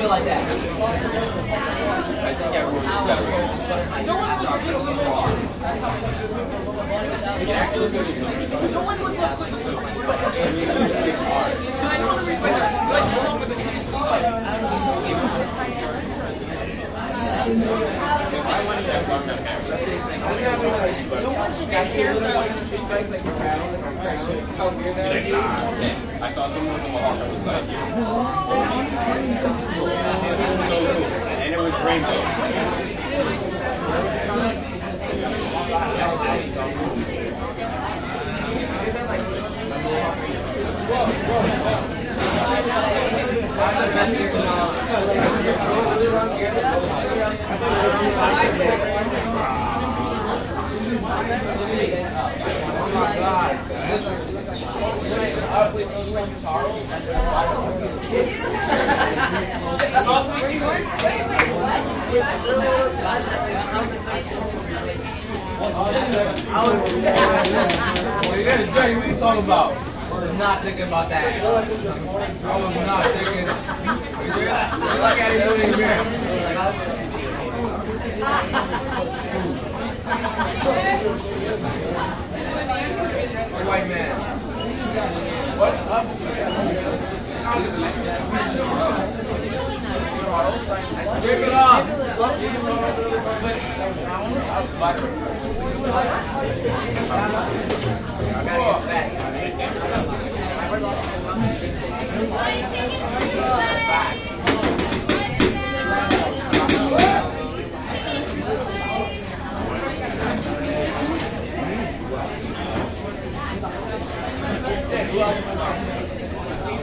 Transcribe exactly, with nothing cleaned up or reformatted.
like that. I think everyone just got away. No one looks good with the bar. No one would look good with the bar. I know the reason why like along with the P V C bikes. No one should get hairstyle in the street bikes like around like how weird that is. I saw someone with a mohawk on the side here. It was so cool. And it was rainbow. Oh my god. Well, you guys are dirty. What are you talking about? I was not thinking about that. I was not thinking. Look at it doing it here. White man. What up? Rip it off. I gotta get back. Back. Who else?